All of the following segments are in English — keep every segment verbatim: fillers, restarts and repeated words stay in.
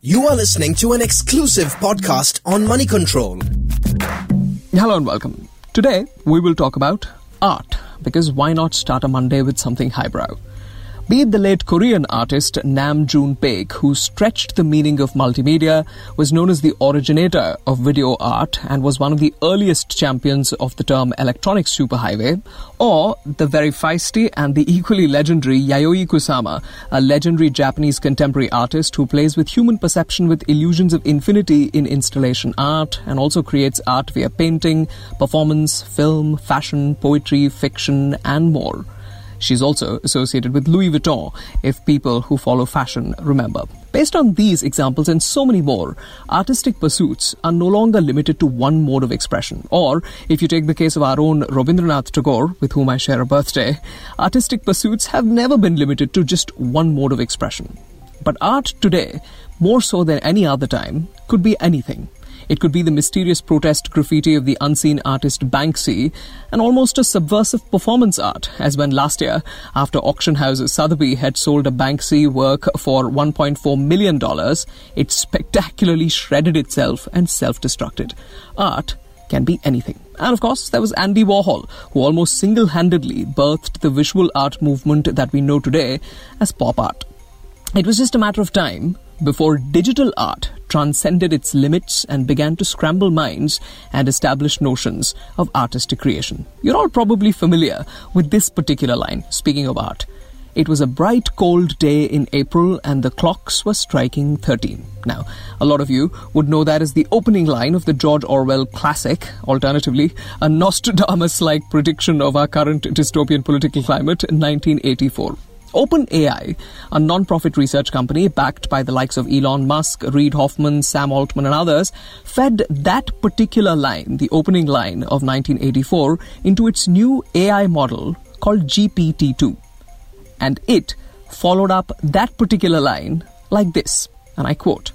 You are listening to an exclusive podcast on Money Control. Hello and welcome. Today, we will talk about art, because why not start a Monday with something highbrow? Be it the late Korean artist Nam June Paik, who stretched the meaning of multimedia, was known as the originator of video art, and was one of the earliest champions of the term electronic superhighway, or the very feisty and the equally legendary Yayoi Kusama, a legendary Japanese contemporary artist who plays with human perception with illusions of infinity in installation art, and also creates art via painting, performance, film, fashion, poetry, fiction, and more. She's also associated with Louis Vuitton, if people who follow fashion remember. Based on these examples and so many more, artistic pursuits are no longer limited to one mode of expression. Or, if you take the case of our own Rabindranath Tagore, with whom I share a birthday, artistic pursuits have never been limited to just one mode of expression. But art today, more so than any other time, could be anything. It could be the mysterious protest graffiti of the unseen artist Banksy, and almost a subversive performance art, as when last year, after auction house Sotheby's had sold a Banksy work for one point four million dollars, it spectacularly shredded itself and self-destructed. Art can be anything. And of course, there was Andy Warhol, who almost single-handedly birthed the visual art movement that we know today as pop art. It was just a matter of time before digital art transcended its limits and began to scramble minds and establish notions of artistic creation. You're all probably familiar with this particular line, speaking of art. It was a bright, cold day in April and the clocks were striking thirteen. Now, a lot of you would know that as the opening line of the George Orwell classic, alternatively, a Nostradamus-like prediction of our current dystopian political climate in nineteen eighty-four. OpenAI, a non-profit research company backed by the likes of Elon Musk, Reid Hoffman, Sam Altman and others, fed that particular line, the opening line of nineteen eighty-four, into its new A I model called G P T two. And it followed up that particular line like this, and I quote,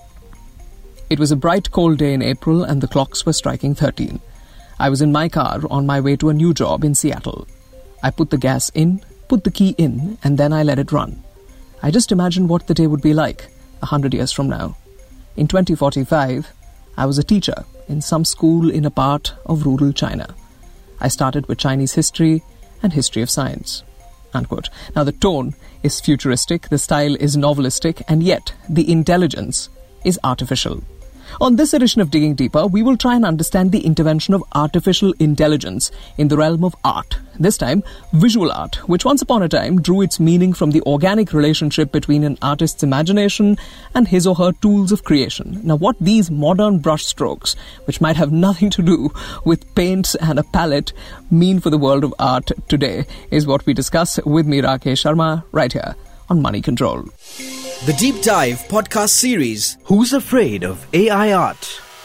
"It was a bright cold day in April and the clocks were striking thirteen. I was in my car on my way to a new job in Seattle. I put the gas in, put the key in, and then I let it run. I just imagined what the day would be like a hundred years from now. In twenty forty-five, I was a teacher in some school in a part of rural China. I started with Chinese history and history of science." Unquote. Now, the tone is futuristic, the style is novelistic, and yet the intelligence is artificial. On this edition of Digging Deeper, we will try and understand the intervention of artificial intelligence in the realm of art. This time, visual art, which once upon a time drew its meaning from the organic relationship between an artist's imagination and his or her tools of creation. Now, what these modern brushstrokes, which might have nothing to do with paints and a palette, mean for the world of art today is what we discuss with me, Rakesh Sharma, right here on Money Control. The Deep Dive podcast series, Who's Afraid of A I Art?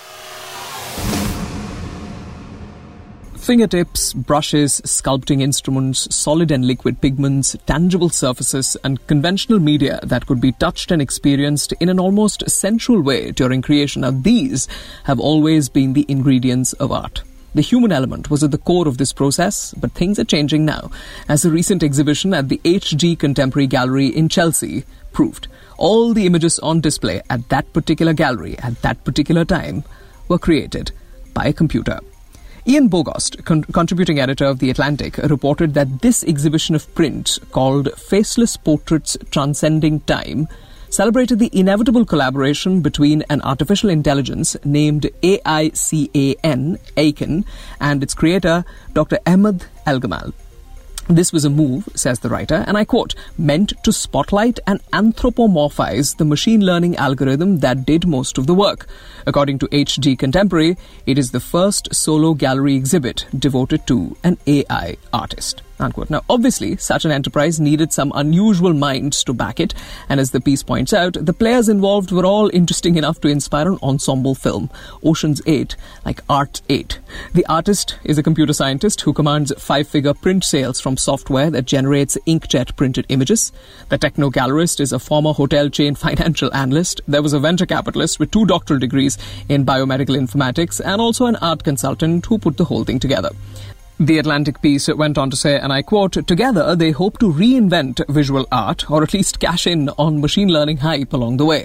Fingertips, brushes, sculpting instruments, solid and liquid pigments, tangible surfaces, and conventional media that could be touched and experienced in an almost sensual way during creation. Now, these have always been the ingredients of art. The human element was at the core of this process, but things are changing now, as a recent exhibition at the H G Contemporary Gallery in Chelsea proved. All the images on display at that particular gallery at that particular time were created by a computer. Ian Bogost, con- contributing editor of The Atlantic, reported that this exhibition of print, called Faceless Portraits Transcending Time, celebrated the inevitable collaboration between an artificial intelligence named A I C A N, Aiken, and its creator, Doctor Ahmed Elgamal. This was a move, says the writer, and I quote, meant to spotlight and anthropomorphize the machine learning algorithm that did most of the work. According to H G Contemporary, it is the first solo gallery exhibit devoted to an A I artist. Unquote. Now, obviously, such an enterprise needed some unusual minds to back it, and as the piece points out, the players involved were all interesting enough to inspire an ensemble film, Ocean's eight, like Art eight. The artist is a computer scientist who commands five-figure print sales from software that generates inkjet printed images. The techno-gallerist is a former hotel chain financial analyst. There was a venture capitalist with two doctoral degrees in biomedical informatics, and also an art consultant who put the whole thing together. The Atlantic piece went on to say, and I quote, "Together they hope to reinvent visual art, or at least cash in on machine learning hype along the way.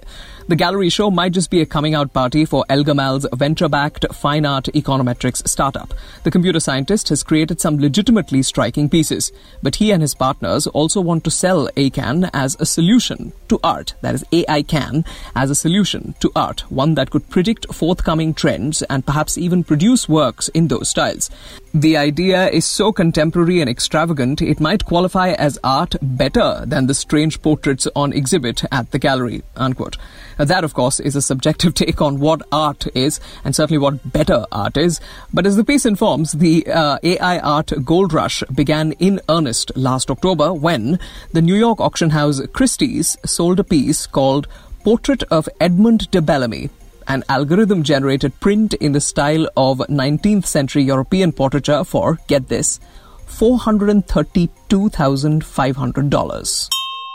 The gallery show might just be a coming-out party for Elgamal's venture-backed fine art econometrics startup. The computer scientist has created some legitimately striking pieces, but he and his partners also want to sell A C A N as a solution to art. That is, A I C A N as a solution to art, one that could predict forthcoming trends and perhaps even produce works in those styles. The idea is so contemporary and extravagant, it might qualify as art better than the strange portraits on exhibit at the gallery, unquote. Now, that, of course, is a subjective take on what art is, and certainly what better art is. But as the piece informs, the uh, A I art gold rush began in earnest last October when the New York auction house Christie's sold a piece called Portrait of Edmund de Bellamy, an algorithm-generated print in the style of nineteenth century European portraiture for, get this, four hundred thirty-two thousand five hundred dollars.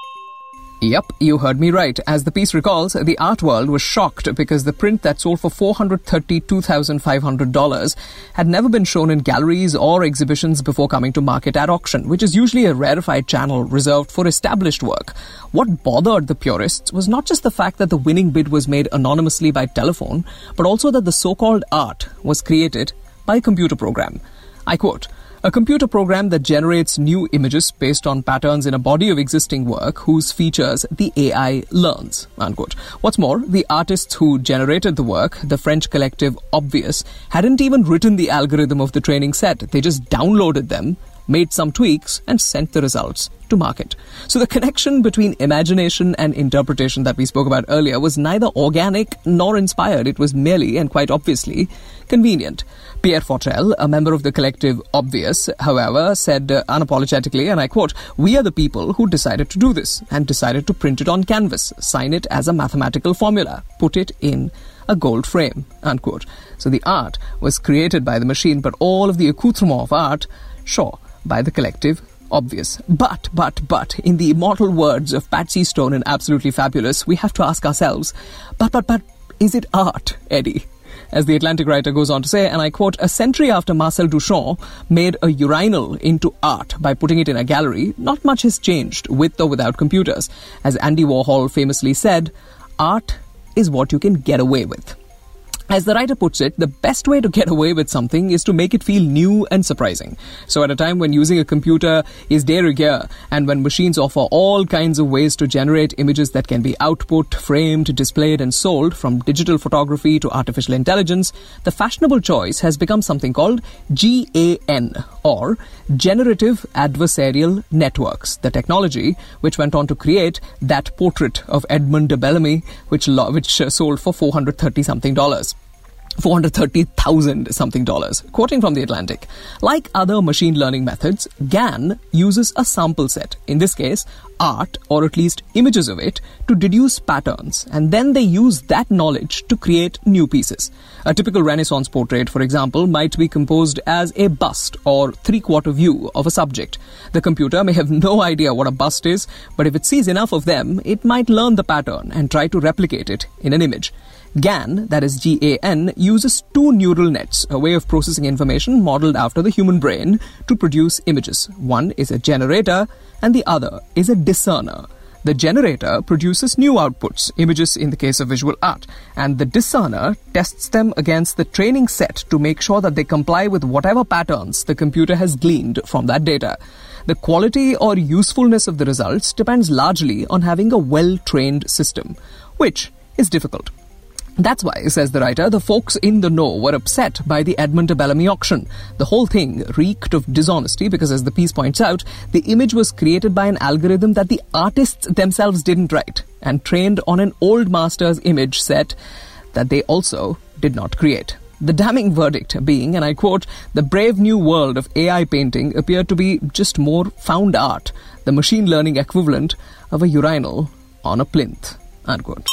Yep, you heard me right. As the piece recalls, the art world was shocked because the print that sold for four hundred thirty-two thousand five hundred dollars had never been shown in galleries or exhibitions before coming to market at auction, which is usually a rarefied channel reserved for established work. What bothered the purists was not just the fact that the winning bid was made anonymously by telephone, but also that the so-called art was created by a computer program. I quote, "A computer program that generates new images based on patterns in a body of existing work whose features the A I learns," unquote. What's more, the artists who generated the work, the French collective Obvious, hadn't even written the algorithm of the training set. They just downloaded them, made some tweaks, and sent the results to market. So the connection between imagination and interpretation that we spoke about earlier was neither organic nor inspired. It was merely, and quite obviously, convenient. Pierre Fortel, a member of the collective Obvious, however, said uh, unapologetically, and I quote, "We are the people who decided to do this and decided to print it on canvas, sign it as a mathematical formula, put it in a gold frame," unquote. So the art was created by the machine, but all of the accoutrement of art, sure, by the collective Obvious. But, but, but, in the immortal words of Patsy Stone in Absolutely Fabulous, we have to ask ourselves, but, but, but, is it art, Eddie? As the Atlantic writer goes on to say, and I quote, "A century after Marcel Duchamp made a urinal into art by putting it in a gallery, not much has changed, with or without computers. As Andy Warhol famously said, art is what you can get away with." As the writer puts it, the best way to get away with something is to make it feel new and surprising. So at a time when using a computer is de rigueur, and when machines offer all kinds of ways to generate images that can be output, framed, displayed and sold, from digital photography to artificial intelligence, the fashionable choice has become something called G A N, or Generative Adversarial Networks, the technology which went on to create that portrait of Edmund de Bellamy, which, lo- which uh, sold for four hundred thirty something dollars. four hundred thirty thousand something dollars. Quoting from The Atlantic, "Like other machine learning methods, G A N uses a sample set, in this case, art, or at least images of it, to deduce patterns, and then they use that knowledge to create new pieces. A typical Renaissance portrait, for example, might be composed as a bust or three-quarter view of a subject. The computer may have no idea what a bust is, but if it sees enough of them, it might learn the pattern and try to replicate it in an image. G A N, that is G A N, uses two neural nets, a way of processing information modeled after the human brain, to produce images. One is a generator and the other is a discerner. The generator produces new outputs, images in the case of visual art, and the discerner tests them against the training set to make sure that they comply with whatever patterns the computer has gleaned from that data. The quality or usefulness of the results depends largely on having a well-trained system, which is difficult. That's why, says the writer, the folks in the know were upset by the Edmund de Bellamy auction. The whole thing reeked of dishonesty because, as the piece points out, the image was created by an algorithm that the artists themselves didn't write and trained on an old master's image set that they also did not create. The damning verdict being, and I quote, "The brave new world of A I painting appeared to be just more found art, the machine learning equivalent of a urinal on a plinth," unquote.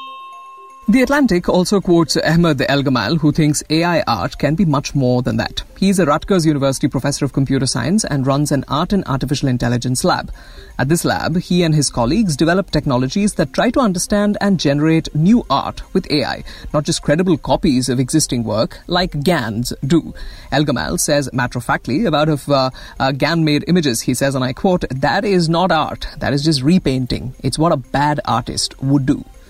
The Atlantic also quotes Ahmed Elgamal, who thinks A I art can be much more than that. He's a Rutgers University professor of computer science and runs an art and artificial intelligence lab. At this lab, he and his colleagues develop technologies that try to understand and generate new art with A I, not just credible copies of existing work like G A Ns do. Elgamal says matter-of-factly about if uh, uh, G A N-made images, he says, and I quote, "That is not art, that is just repainting. It's what a bad artist would do."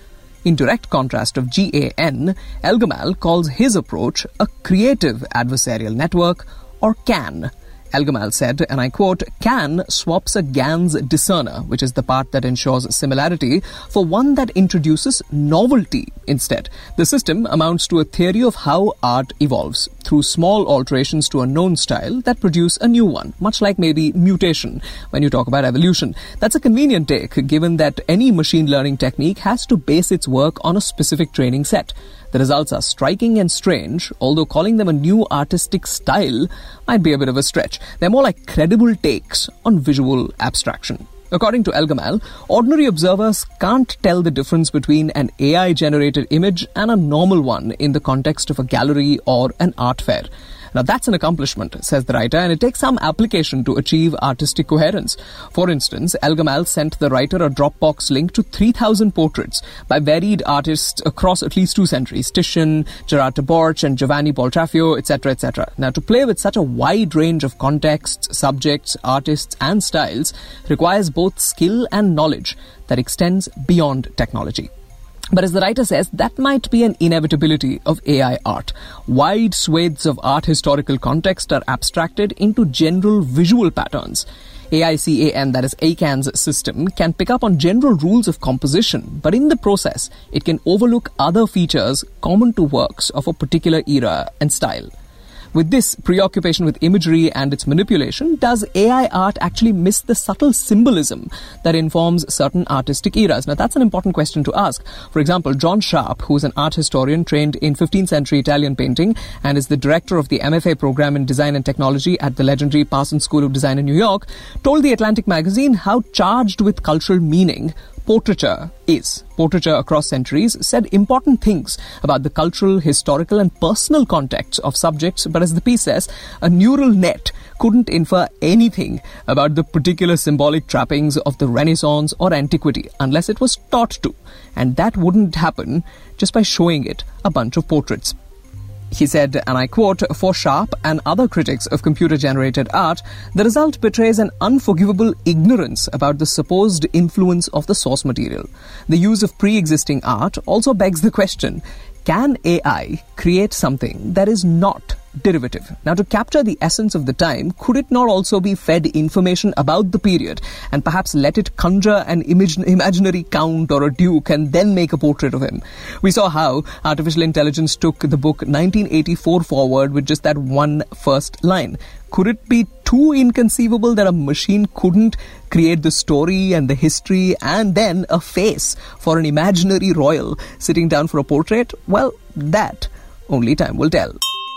In direct contrast of G A N, Elgamal calls his approach a creative adversarial network, or CAN. Elgamal said, and I quote, CAN swaps a GAN's discerner, which is the part that ensures similarity, for one that introduces novelty instead. The system amounts to a theory of how art evolves, through small alterations to a known style that produce a new one, much like maybe mutation when you talk about evolution. That's a convenient take, given that any machine learning technique has to base its work on a specific training set. The results are striking and strange, although calling them a new artistic style might be a bit of a stretch. They're more like credible takes on visual abstraction. According to Elgamal, ordinary observers can't tell the difference between an A I-generated image and a normal one in the context of a gallery or an art fair. Now that's an accomplishment, says the writer, and it takes some application to achieve artistic coherence. For instance, Elgamal sent the writer a Dropbox link to three thousand portraits by varied artists across at least two centuries, Titian, Gerard de Borch, and Giovanni Boltraffio, et cetera, et cetera. Now, to play with such a wide range of contexts, subjects, artists, and styles requires both skill and knowledge that extends beyond technology. But as the writer says, that might be an inevitability of A I art. Wide swathes of art historical context are abstracted into general visual patterns. A I C A N, that is A CAN's system, can pick up on general rules of composition, but in the process, it can overlook other features common to works of a particular era and style. With this preoccupation with imagery and its manipulation, does A I art actually miss the subtle symbolism that informs certain artistic eras? Now, that's an important question to ask. For example, John Sharp, who is an art historian trained in fifteenth century Italian painting and is the director of the M F A program in design and technology at the legendary Parsons School of Design in New York, told The Atlantic magazine how charged with cultural meaning portraiture is. Portraiture across centuries said important things about the cultural, historical, and personal contexts of subjects, but as the piece says, a neural net couldn't infer anything about the particular symbolic trappings of the Renaissance or antiquity unless it was taught to, and that wouldn't happen just by showing it a bunch of portraits. He said, and I quote, "For Sharp and other critics of computer-generated art, the result betrays an unforgivable ignorance about the supposed influence of the source material. The use of pre-existing art also begs the question, can A I create something that is not derivative? Now, to capture the essence of the time, could it not also be fed information about the period and perhaps let it conjure an imag- imaginary count or a duke and then make a portrait of him? We saw how artificial intelligence took the book nineteen eighty-four forward with just that one first line. Could it be too inconceivable that a machine couldn't create the story and the history and then a face for an imaginary royal sitting down for a portrait? Well, that only time will tell.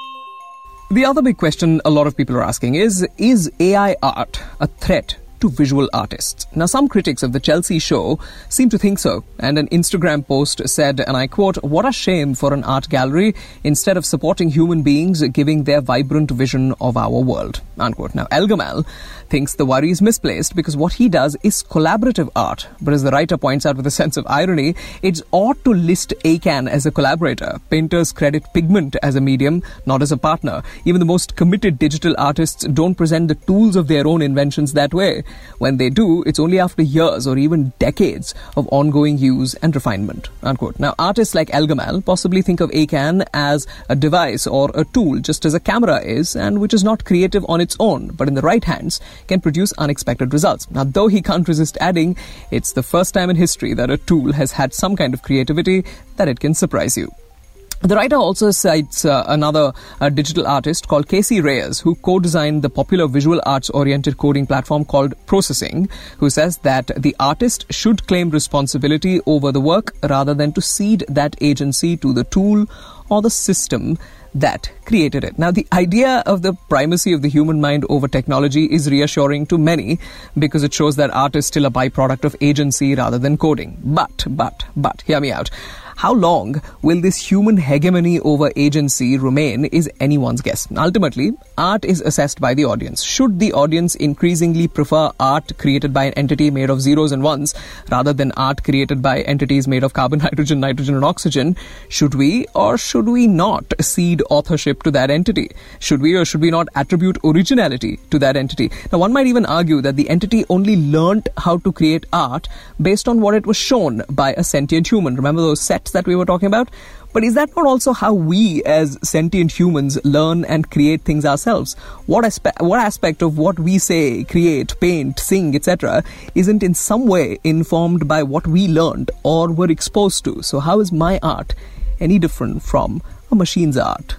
The other big question a lot of people are asking is, is A I art a threat to visual artists? Now, some critics of the Chelsea show seem to think so, and an Instagram post said, and I quote, "What a shame for an art gallery, instead of supporting human beings giving their vibrant vision of our world," unquote. Now, Elgamal thinks the worry is misplaced because what he does is collaborative art, but as the writer points out with a sense of irony, it's odd to list A CAN as a collaborator. Painters credit pigment as a medium, not as a partner. Even the most committed digital artists don't present the tools of their own inventions that way. When they do, it's only after years or even decades of ongoing use and refinement, unquote. Now, artists like Elgamal possibly think of A CAN as a device or a tool, just as a camera is, and which is not creative on its own, but in the right hands can produce unexpected results. Now, though he can't resist adding, it's the first time in history that a tool has had some kind of creativity that it can surprise you. The writer also cites uh, another uh, digital artist called Casey Reyes, who co-designed the popular visual arts-oriented coding platform called Processing, who says that the artist should claim responsibility over the work rather than to cede that agency to the tool or the system that created it. Now, the idea of the primacy of the human mind over technology is reassuring to many because it shows that art is still a byproduct of agency rather than coding. But, but, but, hear me out. How long will this human hegemony over agency remain is anyone's guess. Ultimately, art is assessed by the audience. Should the audience increasingly prefer art created by an entity made of zeros and ones rather than art created by entities made of carbon, hydrogen, nitrogen and oxygen? Should we or should we not cede authorship to that entity? Should we or should we not attribute originality to that entity? Now, one might even argue that the entity only learnt how to create art based on what it was shown by a sentient human. Remember those sets that we were talking about? But is that not also how we as sentient humans learn and create things ourselves? What, aspe- what aspect of what we say, create, paint, sing, et cetera isn't in some way informed by what we learned or were exposed to? So how is my art any different from a machine's art?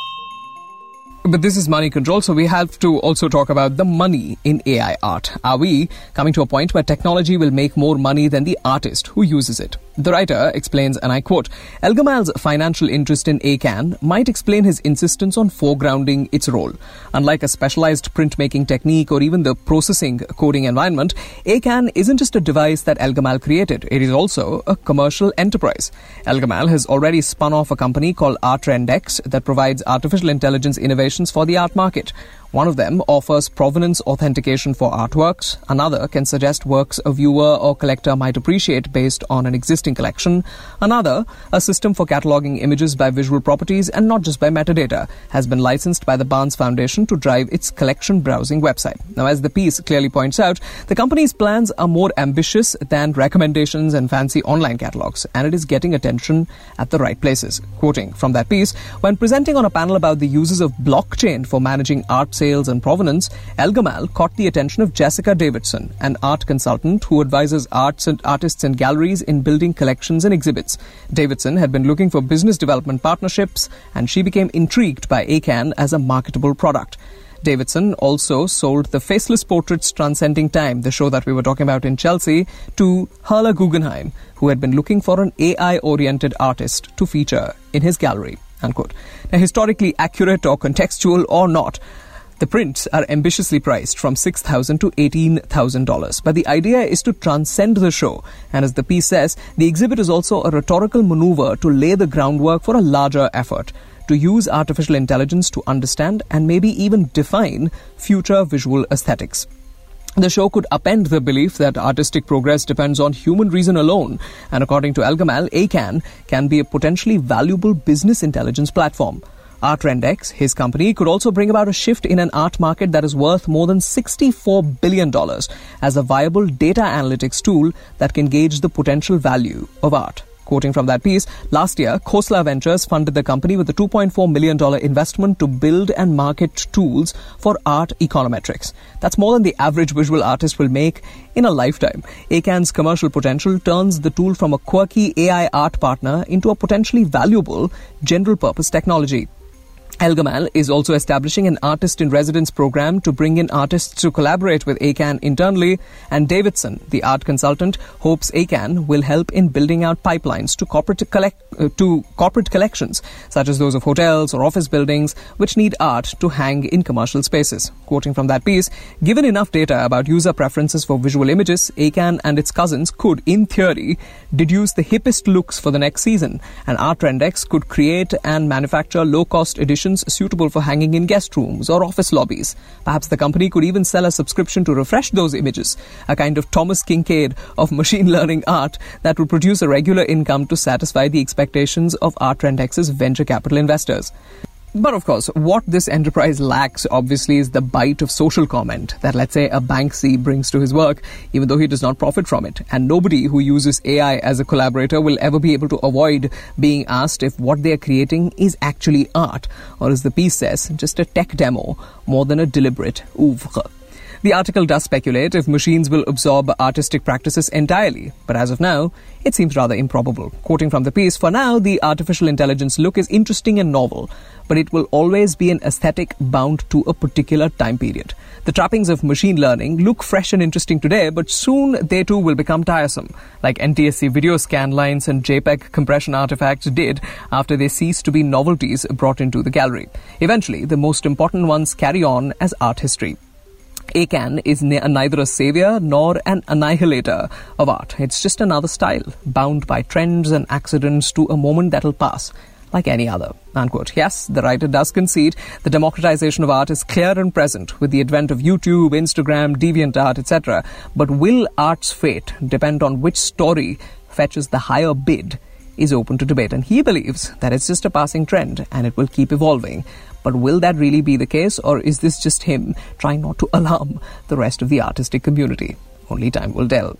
But this is Money Control, so we have to also talk about the money in A I art. Are we coming to a point where technology will make more money than the artist who uses it? The writer explains, and I quote, Elgamal's financial interest in A C A N might explain his insistence on foregrounding its role. Unlike a specialized printmaking technique or even the processing coding environment, A C A N isn't just a device that Elgamal created. It is also a commercial enterprise. Elgamal has already spun off a company called Artrendex that provides artificial intelligence innovation for the art market. One of them offers provenance authentication for artworks. Another can suggest works a viewer or collector might appreciate based on an existing collection. Another, a system for cataloging images by visual properties and not just by metadata, has been licensed by the Barnes Foundation to drive its collection browsing website. Now, as the piece clearly points out, the company's plans are more ambitious than recommendations and fancy online catalogs, and it is getting attention at the right places. Quoting from that piece, when presenting on a panel about the uses of blockchain for managing art sales and provenance, Elgamal caught the attention of Jessica Davidson, an art consultant who advises arts and artists and galleries in building collections and exhibits. Davidson had been looking for business development partnerships, and she became intrigued by A C A N as a marketable product. Davidson also sold the Faceless Portraits Transcending Time, the show that we were talking about in Chelsea, to Herla Guggenheim, who had been looking for an A I-oriented artist to feature in his gallery. Unquote. Now, historically accurate or contextual or not, the prints are ambitiously priced from six thousand dollars to eighteen thousand dollars. But the idea is to transcend the show. And as the piece says, the exhibit is also a rhetorical maneuver to lay the groundwork for a larger effort, to use artificial intelligence to understand and maybe even define future visual aesthetics. The show could upend the belief that artistic progress depends on human reason alone, and according to Elgamal, A C A N can be a potentially valuable business intelligence platform. Artrendex, his company, could also bring about a shift in an art market that is worth more than sixty-four billion dollars as a viable data analytics tool that can gauge the potential value of art. Quoting from that piece, last year, Khosla Ventures funded the company with a two point four million dollars investment to build and market tools for art econometrics. That's more than the average visual artist will make in a lifetime. A C A N's commercial potential turns the tool from a quirky A I art partner into a potentially valuable general-purpose technology. Elgamal is also establishing an artist-in-residence program to bring in artists to collaborate with A C A N internally, and Davidson, the art consultant, hopes A C A N will help in building out pipelines to corporate collect, uh, to corporate collections, such as those of hotels or office buildings, which need art to hang in commercial spaces. Quoting from that piece, given enough data about user preferences for visual images, A C A N and its cousins could, in theory, deduce the hippest looks for the next season, and Artrendex could create and manufacture low-cost editions suitable for hanging in guest rooms or office lobbies. Perhaps the company could even sell a subscription to refresh those images, a kind of Thomas Kincaid of machine learning art that would produce a regular income to satisfy the expectations of Artrendex's venture capital investors. But of course, what this enterprise lacks, obviously, is the bite of social comment that, let's say, a Banksy brings to his work, even though he does not profit from it. And nobody who uses A I as a collaborator will ever be able to avoid being asked if what they are creating is actually art, or as the piece says, just a tech demo more than a deliberate oeuvre. The article does speculate if machines will absorb artistic practices entirely, but as of now, it seems rather improbable. Quoting from the piece, for now, the artificial intelligence look is interesting and novel, but it will always be an aesthetic bound to a particular time period. The trappings of machine learning look fresh and interesting today, but soon they too will become tiresome, like N T S C video scan lines and JPEG compression artifacts did after they ceased to be novelties brought into the gallery. Eventually, the most important ones carry on as art history. A C A N is ne- neither a savior nor an annihilator of art. It's just another style, bound by trends and accidents to a moment that'll pass, like any other. Unquote. Yes, the writer does concede the democratization of art is clear and present with the advent of YouTube, Instagram, DeviantArt, et cetera. But will art's fate depend on which story fetches the higher bid is open to debate. And he believes that it's just a passing trend and it will keep evolving. But will that really be the case, or is this just him trying not to alarm the rest of the artistic community? Only time will tell.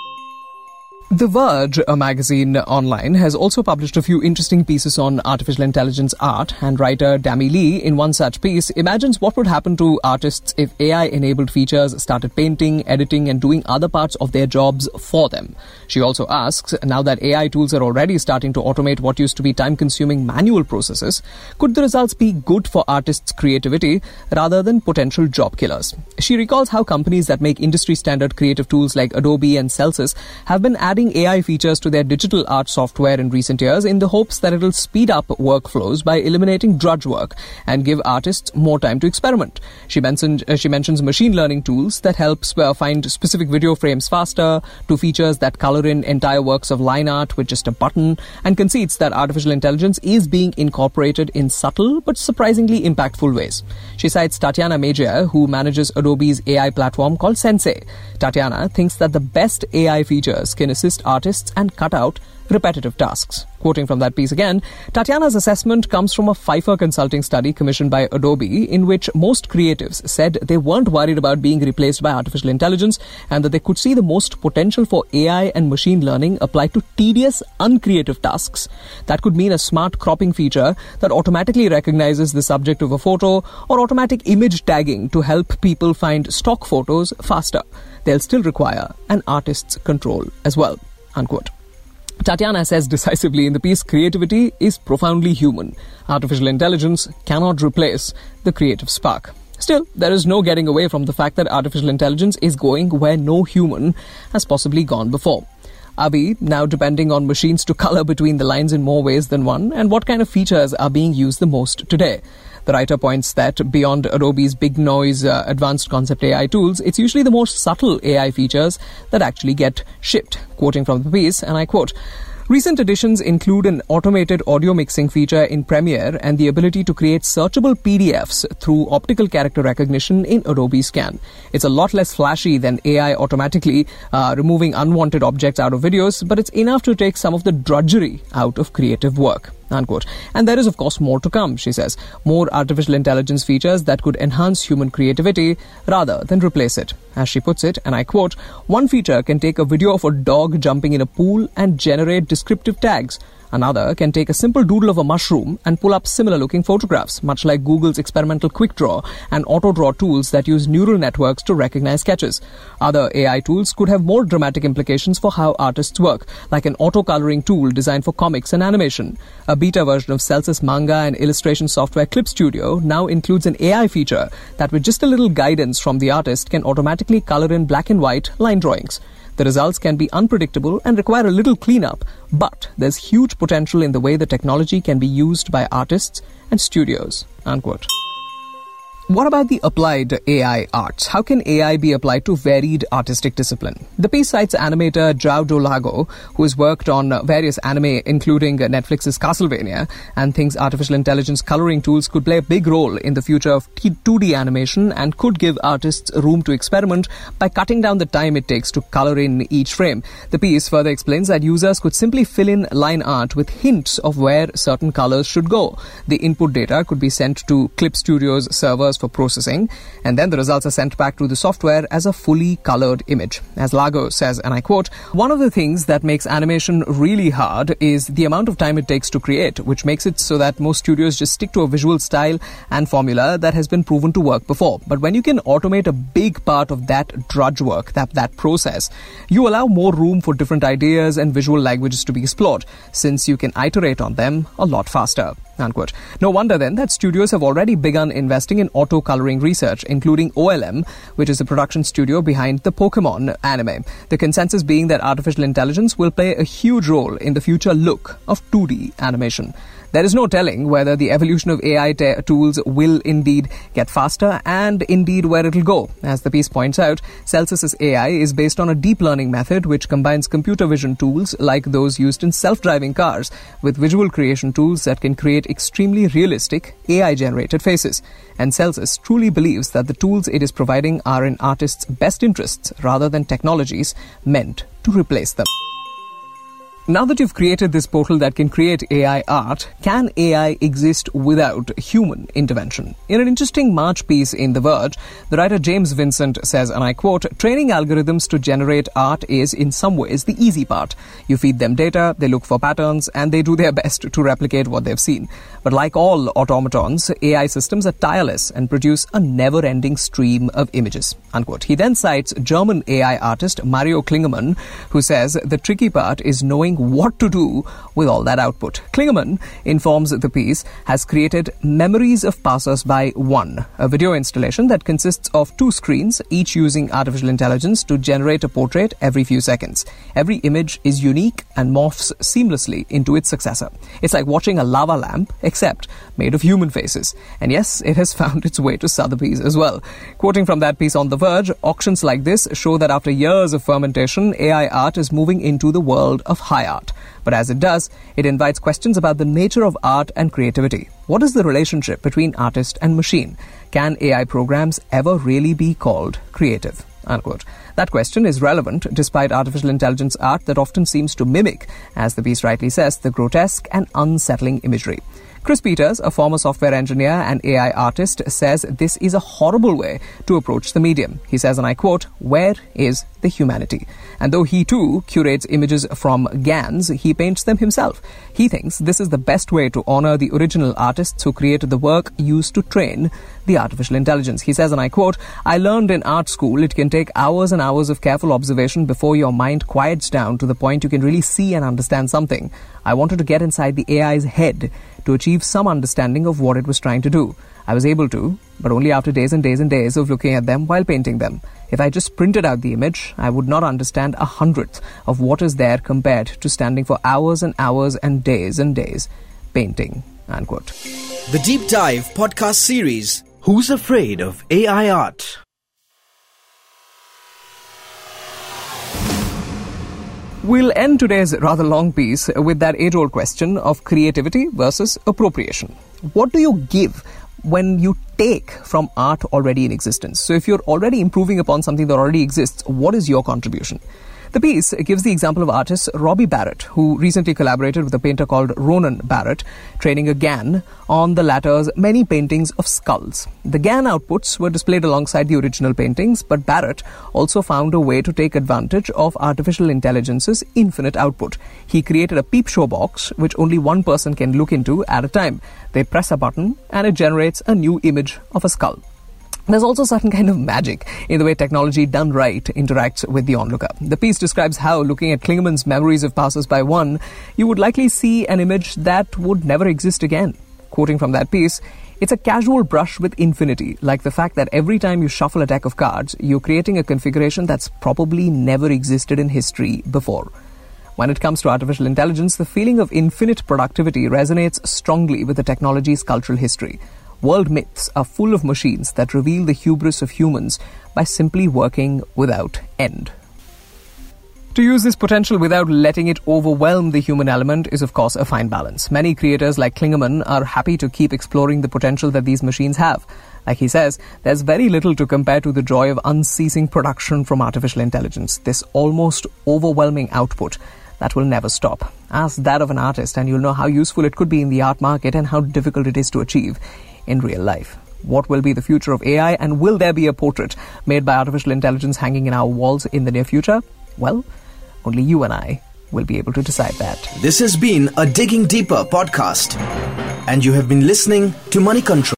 The Verge, a magazine online, has also published a few interesting pieces on artificial intelligence art, and writer Dami Lee, in one such piece, imagines what would happen to artists if A I-enabled features started painting, editing, and doing other parts of their jobs for them. She also asks, now that A I tools are already starting to automate what used to be time-consuming manual processes, could the results be good for artists' creativity rather than potential job killers? She recalls how companies that make industry-standard creative tools like Adobe and Celsius have been adding A I features to their digital art software in recent years in the hopes that it'll speed up workflows by eliminating drudge work and give artists more time to experiment. She mentioned uh, she mentions machine learning tools that help uh, find specific video frames faster, to features that color in entire works of line art with just a button, and concedes that artificial intelligence is being incorporated in subtle but surprisingly impactful ways. She cites Tatiana Magia, who manages Adobe's A I platform called Sensei. Tatiana thinks that the best A I features can assist artists and cut out repetitive tasks. Quoting from that piece again, Tatiana's assessment comes from a Pfeiffer consulting study commissioned by Adobe, in which most creatives said they weren't worried about being replaced by artificial intelligence and that they could see the most potential for A I and machine learning applied to tedious, uncreative tasks. That could mean a smart cropping feature that automatically recognizes the subject of a photo, or automatic image tagging to help people find stock photos faster. They'll still require an artist's control as well. Unquote. Tatiana says decisively in the piece, creativity is profoundly human. Artificial intelligence cannot replace the creative spark. Still, there is no getting away from the fact that artificial intelligence is going where no human has possibly gone before. Are we now depending on machines to color between the lines in more ways than one? And what kind of features are being used the most today? The writer points that beyond Adobe's big noise uh, advanced concept A I tools, it's usually the more subtle A I features that actually get shipped. Quoting from the piece, and I quote, "Recent additions include an automated audio mixing feature in Premiere and the ability to create searchable P D Fs through optical character recognition in Adobe Scan. It's a lot less flashy than A I automatically uh, removing unwanted objects out of videos, but it's enough to take some of the drudgery out of creative work." Unquote. And there is, of course, more to come, she says. More artificial intelligence features that could enhance human creativity rather than replace it. As she puts it, and I quote, "One feature can take a video of a dog jumping in a pool and generate descriptive tags. Another can take a simple doodle of a mushroom and pull up similar-looking photographs, much like Google's experimental Quick Draw and Auto Draw tools that use neural networks to recognize sketches. Other A I tools could have more dramatic implications for how artists work, like an auto-coloring tool designed for comics and animation. A beta version of Celsius manga and illustration software Clip Studio now includes an A I feature that, with just a little guidance from the artist, can automatically color in black and white line drawings. The results can be unpredictable and require a little cleanup, but there's huge potential in the way the technology can be used by artists and studios." Unquote. What about the applied A I arts? How can A I be applied to varied artistic discipline? The piece cites animator João do Lago, who has worked on various anime, including Netflix's Castlevania, and thinks artificial intelligence coloring tools could play a big role in the future of two D animation and could give artists room to experiment by cutting down the time it takes to color in each frame. The piece further explains that users could simply fill in line art with hints of where certain colors should go. The input data could be sent to Clip Studio's servers for processing, and then the results are sent back to the software as a fully colored image. As Lago says, and I quote, "One of the things that makes animation really hard is the amount of time it takes to create, which makes it so that most studios just stick to a visual style and formula that has been proven to work before. But when you can automate a big part of that drudge work, that, that process, you allow more room for different ideas and visual languages to be explored, since you can iterate on them a lot faster." Unquote. No wonder then that studios have already begun investing in auto-coloring research, including O L M, which is the production studio behind the Pokemon anime. The consensus being that artificial intelligence will play a huge role in the future look of two D animation. There is no telling whether the evolution of A I te- tools will indeed get faster and indeed where it will go. As the piece points out, Celsys' A I is based on a deep learning method which combines computer vision tools like those used in self-driving cars with visual creation tools that can create extremely realistic A I-generated faces. And Celsys truly believes that the tools it is providing are in artists' best interests rather than technologies meant to replace them. Now that you've created this portal that can create A I art, can A I exist without human intervention? In an interesting March piece in The Verge, the writer James Vincent says, and I quote, "Training algorithms to generate art is, in some ways, the easy part. You feed them data, they look for patterns, and they do their best to replicate what they've seen. But like all automatons, A I systems are tireless and produce a never-ending stream of images." Unquote. He then cites German A I artist Mario Klingemann, who says the tricky part is knowing what to do with all that output. Klingemann informs the piece has created Memories of Passers-by one, a video installation that consists of two screens, each using artificial intelligence to generate a portrait every few seconds. Every image is unique and morphs seamlessly into its successor. It's like watching a lava lamp, except made of human faces. And yes, it has found its way to Sotheby's as well. Quoting from that piece on The Verge, auctions like this show that after years of fermentation, A I art is moving into the world of high art. But as it does, it invites questions about the nature of art and creativity. What is the relationship between artist and machine? Can A I programs ever really be called creative? Unquote. That question is relevant despite artificial intelligence art that often seems to mimic, as the piece rightly says, the grotesque and unsettling imagery. Chris Peters, a former software engineer and A I artist, says this is a horrible way to approach the medium. He says, and I quote, "Where is the humanity?" And though he too curates images from GANs, he paints them himself. He thinks this is the best way to honor the original artists who created the work used to train the artificial intelligence. He says, and I quote, "I learned in art school it can take hours and hours of careful observation before your mind quiets down to the point you can really see and understand something. I wanted to get inside the A I's head to achieve some understanding of what it was trying to do. I was able to, but only after days and days and days of looking at them while painting them. If I just printed out the image, I would not understand a hundredth of what is there compared to standing for hours and hours and days and days painting." Unquote. The Deep Dive podcast series, Who's Afraid of A I Art? We'll end today's rather long piece with that age-old question of creativity versus appropriation. What do you give when you take from art already in existence? So if you're already improving upon something that already exists, what is your contribution? The piece gives the example of artist Robbie Barrett, who recently collaborated with a painter called Ronan Barrett, training a GAN on the latter's many paintings of skulls. The GAN outputs were displayed alongside the original paintings, but Barrett also found a way to take advantage of artificial intelligence's infinite output. He created a peep show box, which only one person can look into at a time. They press a button, and it generates a new image of a skull. There's also a certain kind of magic in the way technology done right interacts with the onlooker. The piece describes how, looking at Klingemann's Memories of Passers-by one, you would likely see an image that would never exist again. Quoting from that piece, "It's a casual brush with infinity, like the fact that every time you shuffle a deck of cards, you're creating a configuration that's probably never existed in history before." When it comes to artificial intelligence, the feeling of infinite productivity resonates strongly with the technology's cultural history. World myths are full of machines that reveal the hubris of humans by simply working without end. To use this potential without letting it overwhelm the human element is, of course, a fine balance. Many creators like Klingemann are happy to keep exploring the potential that these machines have. Like he says, there's very little to compare to the joy of unceasing production from artificial intelligence, this almost overwhelming output that will never stop. Ask that of an artist and you'll know how useful it could be in the art market and how difficult it is to achieve in real life. What will be the future of A I, and will there be a portrait made by artificial intelligence hanging in our walls in the near future? Well, only you and I will be able to decide that. This has been a Digging Deeper podcast, and you have been listening to Money Control.